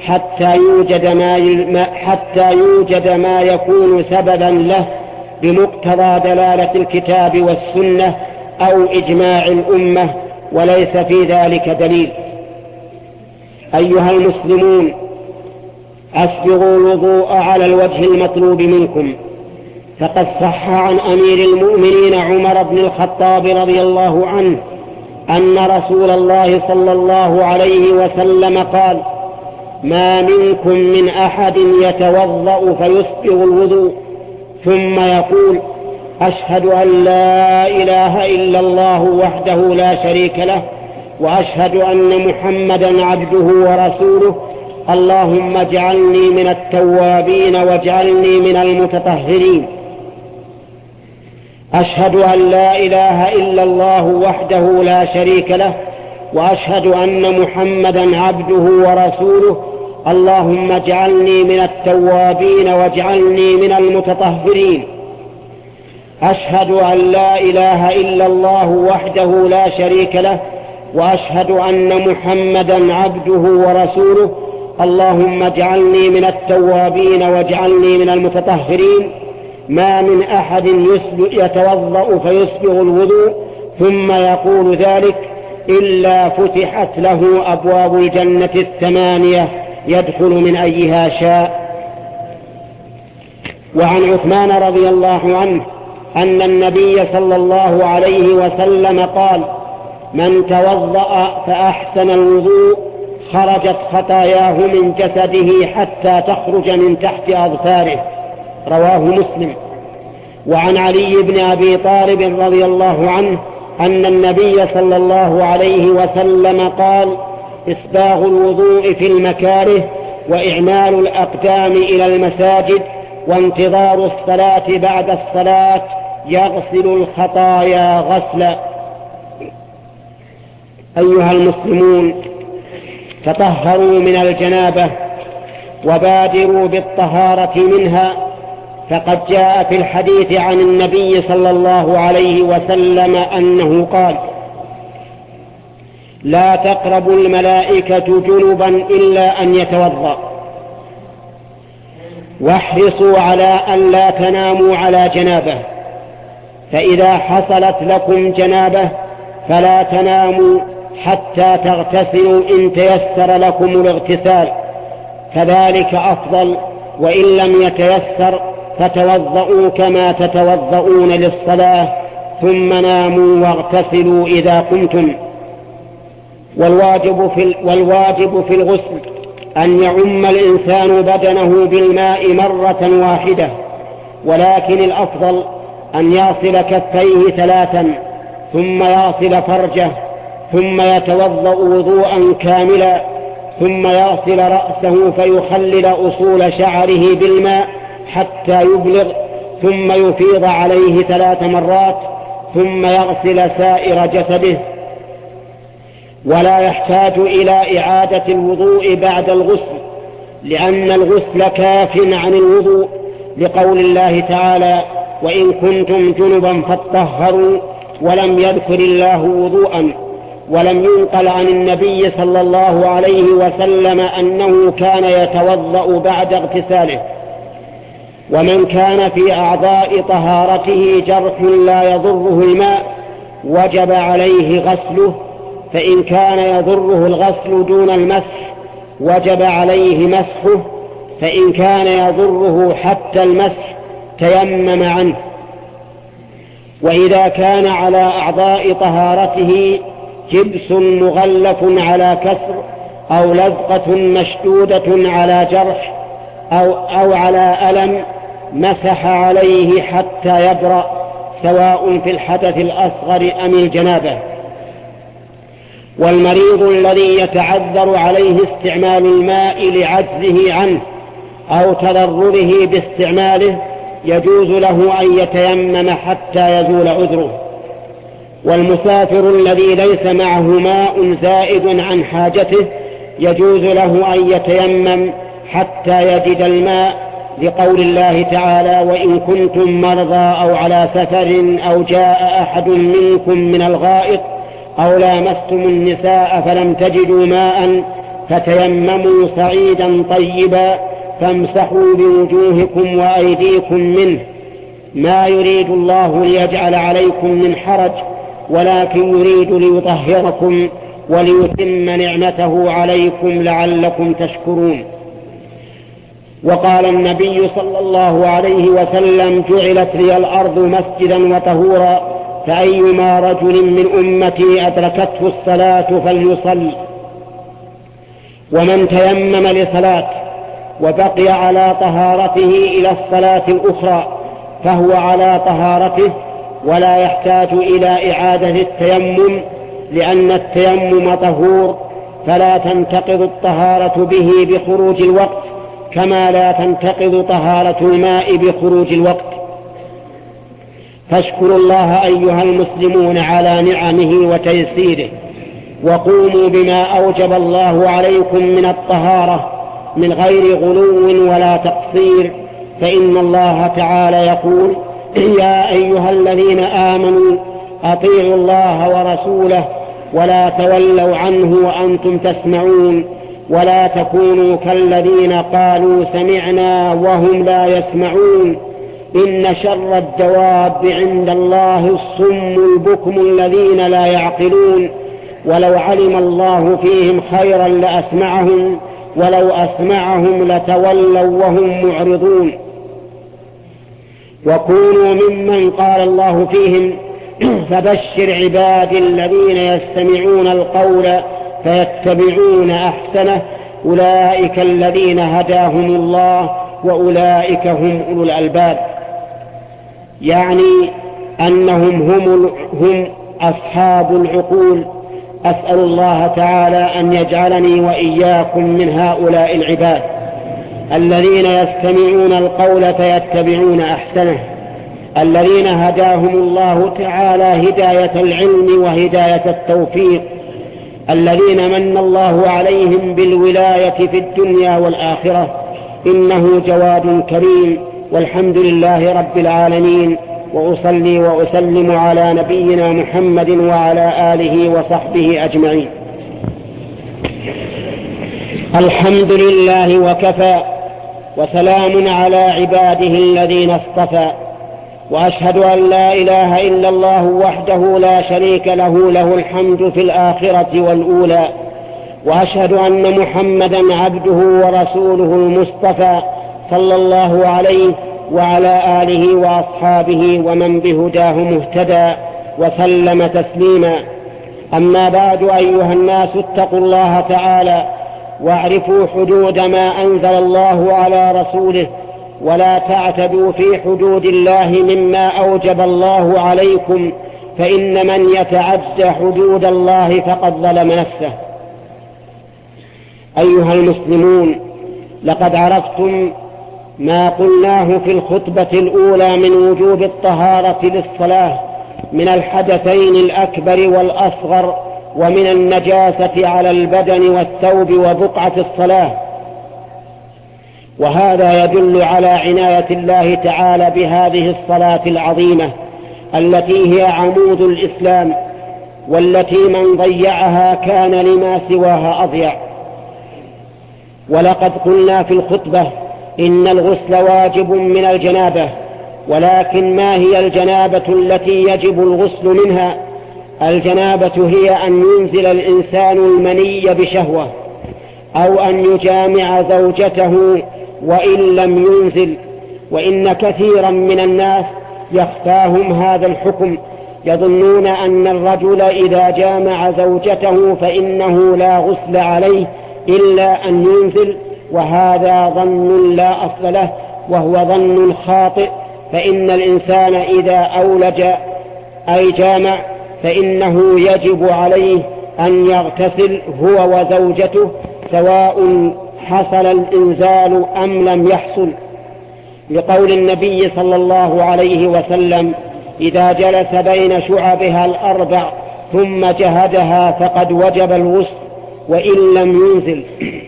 A: حتى يوجد ما يكون سببا له بمقتضى دلالة الكتاب والسنة أو إجماع الأمة، وليس في ذلك دليل. أيها المسلمون، أسبغوا الوضوء على الوجه المطلوب منكم، فقد صح عن أمير المؤمنين عمر بن الخطاب رضي الله عنه أن رسول الله صلى الله عليه وسلم قال: ما منكم من أحد يتوضأ فيسبغ الوضوء ثم يقول: أشهد أن لا إله إلا الله وحده لا شريك له، وأشهد أن محمدا عبده ورسوله، اللهم اجعلني من التوابين واجعلني من المتطهرين. أشهد أن لا إله إلا الله وحده لا شريك له، وأشهد أن محمدا عبده ورسوله، اللهم اجعلني من التوابين واجعلني من المتطهرين. أشهد أن لا إله إلا الله وحده لا شريك له، وأشهد أن محمدا عبده ورسوله، اللهم اجعلني من التوابين واجعلني من المتطهرين. ما من أحد يتوضأ فيسبغ الوضوء ثم يقول ذلك إلا فتحت له أبواب الجنة الثمانية يدخل من أيها شاء. وعن عثمان رضي الله عنه أن النبي صلى الله عليه وسلم قال: من توضأ فأحسن الوضوء خرجت خطاياه من جسده حتى تخرج من تحت أظفاره. رواه مسلم. وعن علي بن أبي طالب رضي الله عنه أن النبي صلى الله عليه وسلم قال: إسباغ الوضوء في المكاره، وإعمال الأقدام إلى المساجد، وانتظار الصلاة بعد الصلاة يغسل الخطايا غسلا. أيها المسلمون، تطهروا من الجنابة وبادروا بالطهارة منها، فقد جاء في الحديث عن النبي صلى الله عليه وسلم أنه قال: لا تقرب الملائكة جنبا إلا أن يتوضأ، واحرصوا على أن لا تناموا على جنابه، فإذا حصلت لكم جنابه فلا تناموا حتى تغتسلوا إن تيسر لكم الاغتسال، فذلك أفضل، وإن لم يتيسر فتوضؤوا كما تتوضؤون للصلاة، ثم ناموا واغتسلوا إذا قمتم. والواجب في الغسل أن يعم الإنسان بدنه بالماء مرة واحدة، ولكن الأفضل أن يغسل كفيه 3، ثم يغسل فرجه، ثم يتوضأ وضوءا كاملا، ثم يغسل رأسه فيخلل أصول شعره بالماء حتى يبلغ، ثم يفيض عليه 3 مرات، ثم يغسل سائر جسده. ولا يحتاج إلى إعادة الوضوء بعد الغسل، لأن الغسل كاف عن الوضوء، لقول الله تعالى: وإن كنتم جنبا فاطهروا، ولم يذكر الله وضوءا. ولم ينقل عن النبي صلى الله عليه وسلم أنه كان يتوضأ بعد اغتساله. ومن كان في أعضاء طهارته جرح لا يضره الماء وجب عليه غسله، فإن كان يضره الغسل دون المسح وجب عليه مسحه، فإن كان يضره حتى المسح تيمم عنه. وإذا كان على أعضاء طهارته جبس مغلف على كسر، أو لزقة مشدودة على جرح، أو على ألم، مسح عليه حتى يبرأ، سواء في الحدث الأصغر أم الجنابة. والمريض الذي يتعذر عليه استعمال الماء لعجزه عنه أو تضرره باستعماله يجوز له أن يتيمم حتى يزول عذره. والمسافر الذي ليس معه ماء زائد عن حاجته يجوز له أن يتيمم حتى يجد الماء، لقول الله تعالى: وإن كنتم مرضى أو على سفر أو جاء أحد منكم من الغائط أو لامستم النساء فلم تجدوا ماء فتيمموا صعيدا طيبا فامسحوا بوجوهكم وأيديكم منه، ما يريد الله ليجعل عليكم من حرج، ولكن يريد ليطهركم وليتم نعمته عليكم لعلكم تشكرون. وقال النبي صلى الله عليه وسلم: جعلت لي الأرض مسجدا وطهورا، فأيما رجل من أمتي أدركته الصلاة فليصل. ومن تيمم لصلاة وبقي على طهارته إلى الصلاة الأخرى فهو على طهارته ولا يحتاج إلى إعادة التيمم، لأن التيمم طهور، فلا تنتقض الطهارة به بخروج الوقت كما لا تنتقض طهارة الماء بخروج الوقت. فاشكروا الله أيها المسلمون على نعمه وتيسيره، وقوموا بما أوجب الله عليكم من الطهارة من غير غلو ولا تقصير، فإن الله تعالى يقول: يا أيها الذين آمنوا أطيعوا الله ورسوله ولا تولوا عنه وأنتم تسمعون، ولا تكونوا كالذين قالوا سمعنا وهم لا يسمعون، إن شر الدواب عند الله الصم البكم الذين لا يعقلون، ولو علم الله فيهم خيرا لأسمعهم ولو أسمعهم لتولوا وهم معرضون. وكونوا ممن قال الله فيهم: فبشر عبادي الذين يستمعون القول فيتبعون أحسنه، أولئك الذين هداهم الله وأولئك هم أولو الألباب. يعني أنهم هم أصحاب العقول. أسأل الله تعالى أن يجعلني وإياكم من هؤلاء العباد الذين يستمعون القول فيتبعون أحسنه، الذين هداهم الله تعالى هداية العلم وهداية التوفيق، الذين من الله عليهم بالولاية في الدنيا والآخرة، إنه جواد كريم. والحمد لله رب العالمين، وأصلي وأسلم على نبينا محمد وعلى آله وصحبه أجمعين. الحمد لله وكفى، وسلام على عباده الذين اصطفى، وأشهد أن لا إله إلا الله وحده لا شريك له، له الحمد في الآخرة والأولى، وأشهد أن محمدا عبده ورسوله المصطفى صلى الله عليه وعلى آله وأصحابه ومن بهداه مهتدى وسلم تسليما. أما بعد، أيها الناس اتقوا الله تعالى واعرفوا حدود ما أنزل الله على رسوله، ولا تعتدوا في حدود الله مما أوجب الله عليكم، فإن من يتعد حدود الله فقد ظلم نفسه. أيها المسلمون، لقد عرفتم ما قلناه في الخطبة الأولى من وجوب الطهارة للصلاة من الحدثين الأكبر والأصغر، ومن النجاسة على البدن والثوب وبقعة الصلاة. وهذا يدل على عناية الله تعالى بهذه الصلاة العظيمة التي هي عمود الإسلام، والتي من ضيعها كان لما سواها أضيع. ولقد قلنا في الخطبة إن الغسل واجب من الجنابة، ولكن ما هي الجنابة التي يجب الغسل منها؟ الجنابة هي أن ينزل الإنسان المني بشهوة، أو أن يجامع زوجته وإن لم ينزل. وإن كثيرا من الناس يخفاهم هذا الحكم، يظنون أن الرجل إذا جامع زوجته فإنه لا غسل عليه إلا أن ينزل، وهذا ظن لا أصل له، وهو ظن خاطئ. فإن الإنسان إذا أولج أي جامع فإنه يجب عليه أن يغتسل هو وزوجته، سواء حصل الإنزال أم لم يحصل، لقول النبي صلى الله عليه وسلم: إذا جلس بين شعبها الأربع ثم جهدها فقد وجب الغسل وإن لم ينزل.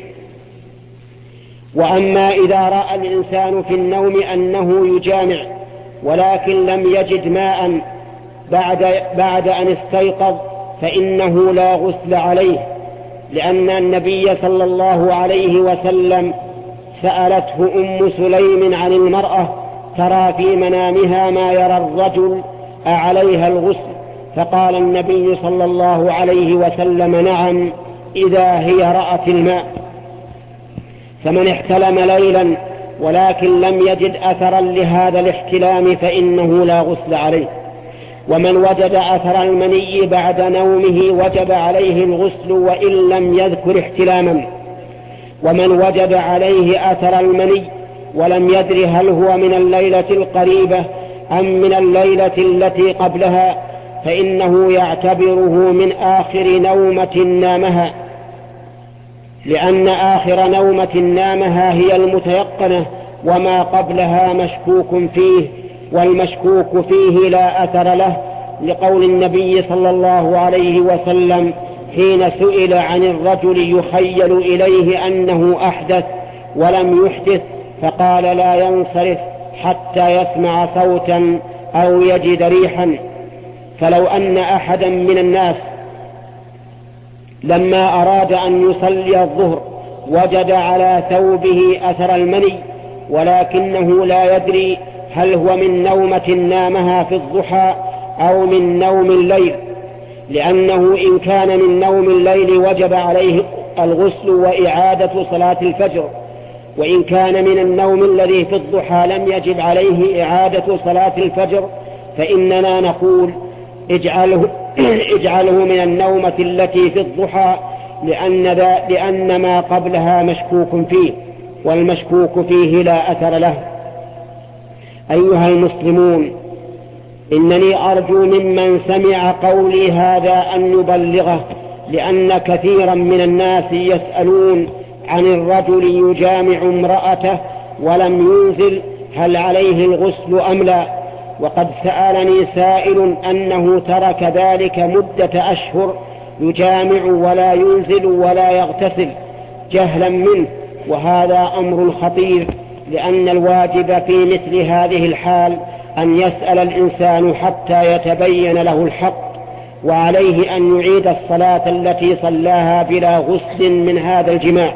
A: وأما إذا رأى الإنسان في النوم أنه يجامع ولكن لم يجد ماء بعد أن استيقظ فإنه لا غسل عليه، لأن النبي صلى الله عليه وسلم سألته أم سليم عن المرأة ترى في منامها ما يرى الرجل أعليها الغسل، فقال النبي صلى الله عليه وسلم: نعم، إذا هي رأت الماء. فمن احتلم ليلا ولكن لم يجد أثرا لهذا الاحتلام فإنه لا غسل عليه. ومن وجد أثر المني بعد نومه وجب عليه الغسل وإن لم يذكر احتلاما. ومن وجد عليه أثر المني ولم يدر هل هو من الليلة القريبة أم من الليلة التي قبلها فإنه يعتبره من آخر نومة نامها، لأن آخر نومة نامها هي المتيقنة، وما قبلها مشكوك فيه، والمشكوك فيه لا أثر له، لقول النبي صلى الله عليه وسلم حين سئل عن الرجل يخيل إليه أنه أحدث ولم يحدث فقال: لا ينصرف حتى يسمع صوتا أو يجد ريحا. فلو أن أحدا من الناس لما أراد أن يصلي الظهر وجد على ثوبه أثر المني ولكنه لا يدري هل هو من نومة نامها في الضحى أو من نوم الليل، لأنه إن كان من نوم الليل وجب عليه الغسل وإعادة صلاة الفجر، وإن كان من النوم الذي في الضحى لم يجب عليه إعادة صلاة الفجر فإننا نقول اجعله من النومة التي في الضحى، لأن ما قبلها مشكوك فيه، والمشكوك فيه لا أثر له. أيها المسلمون، إنني أرجو ممن سمع قولي هذا أن يبلغه، لأن كثيرا من الناس يسألون عن الرجل يجامع امرأته ولم ينزل هل عليه الغسل أم لا. وقد سألني سائل أنه ترك ذلك مدة أشهر يجامع ولا ينزل ولا يغتسل جهلا منه، وهذا أمر خطير، لأن الواجب في مثل هذه الحال أن يسأل الإنسان حتى يتبين له الحق، وعليه أن يعيد الصلاة التي صلاها بلا غسل من هذا الجماع.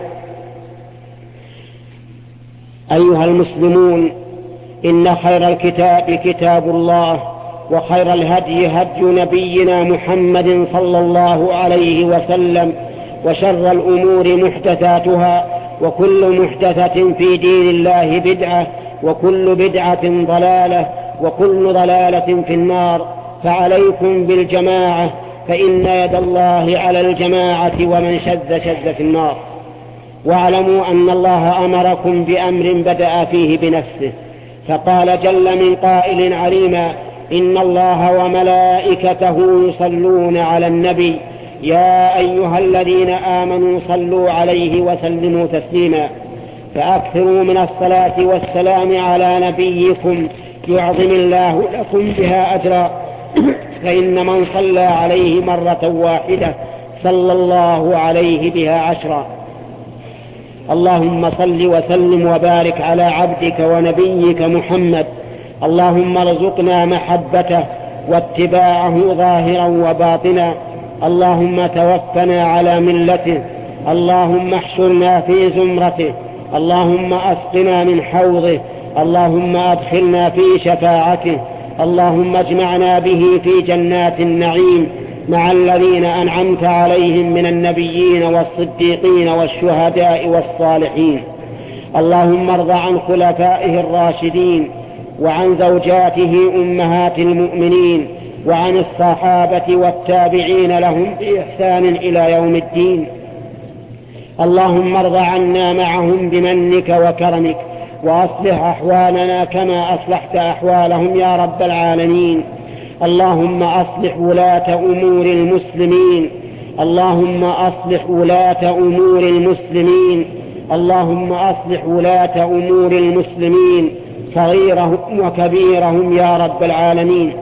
A: أيها المسلمون، إن خير الكتاب كتاب الله، وخير الهدي هدي نبينا محمد صلى الله عليه وسلم، وشر الأمور محدثاتها، وكل محدثة في دين الله بدعة، وكل بدعة ضلالة، وكل ضلالة في النار. فعليكم بالجماعة، فإن يد الله على الجماعة، ومن شذ شذ في النار. واعلموا أن الله أمركم بأمر بدأ فيه بنفسه، فقال جل من قائل عليما: إن الله وملائكته يصلون على النبي يا أيها الذين آمنوا صلوا عليه وسلموا تسليما. فأكثروا من الصلاة والسلام على نبيكم يعظم الله لكم بها أجرا، فإن من صلى عليه مرة واحدة صلى الله عليه بها 10. اللهم صل وسلم وبارك على عبدك ونبيك محمد. اللهم ارزقنا محبته واتباعه ظاهرا وباطنا. اللهم توفنا على ملته. اللهم احشرنا في زمرته. اللهم أسقنا من حوضه. اللهم أدخلنا في شفاعته. اللهم اجمعنا به في جنات النعيم مع الذين أنعمت عليهم من النبيين والصديقين والشهداء والصالحين. اللهم ارض عن خلفائه الراشدين، وعن زوجاته أمهات المؤمنين، وعن الصحابة والتابعين لهم بإحسان إلى يوم الدين. اللهم ارض عنا معهم بمنك وكرمك، وأصلح أحوالنا كما أصلحت أحوالهم يا رب العالمين. اللهم أصلح ولاة أمور المسلمين. اللهم أصلح ولاة أمور المسلمين. اللهم أصلح ولاة أمور المسلمين صغيرهم وكبيرهم يا رب العالمين.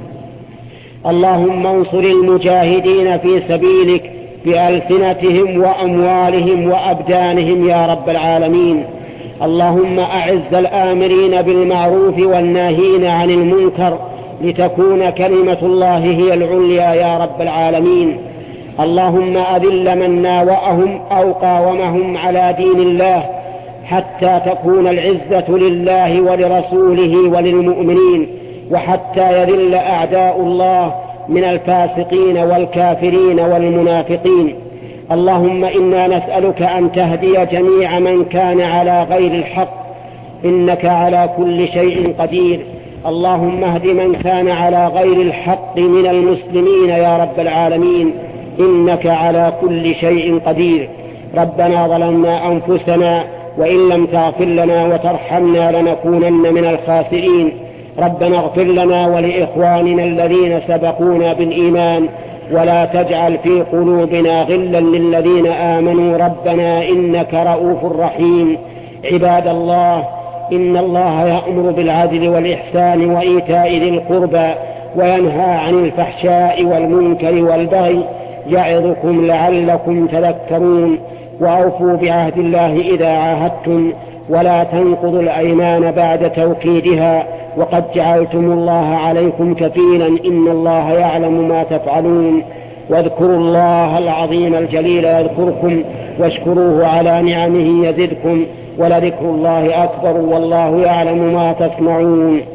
A: اللهم انصر المجاهدين في سبيلك بألسنتهم وأموالهم وأبدانهم يا رب العالمين. اللهم أعز الآمرين بالمعروف والناهين عن المنكر لتكون كلمة الله هي العليا يا رب العالمين. اللهم أذل من ناوأهم أو قاومهم على دين الله حتى تكون العزة لله ولرسوله وللمؤمنين، وحتى يذل أعداء الله من الفاسقين والكافرين والمنافقين. اللهم إنا نسألك أن تهدي جميع من كان على غير الحق، إنك على كل شيء قدير. اللهم اهد من كان على غير الحق من المسلمين يا رب العالمين، إنك على كل شيء قدير. ربنا ظلمنا أنفسنا وإن لم تغفر لنا وترحمنا لنكونن من الخاسرين. ربنا اغفر لنا ولإخواننا الذين سبقونا بالإيمان ولا تجعل في قلوبنا غلا للذين آمنوا ربنا إنك رؤوف رحيم. عباد الله، إن الله يأمر بالعدل والإحسان وإيتاء ذي القربى وينهى عن الفحشاء والمنكر والبغي يعظكم لعلكم تذكرون. وأوفوا بعهد الله إذا عاهدتم ولا تنقضوا الأيمان بعد توكيدها وقد جعلتم الله عليكم كفيلا إن الله يعلم ما تفعلون. واذكروا الله العظيم الجليل يذكركم واشكروه على نعمه يزدكم ولذكر الله أكبر والله يعلم ما تصنعون.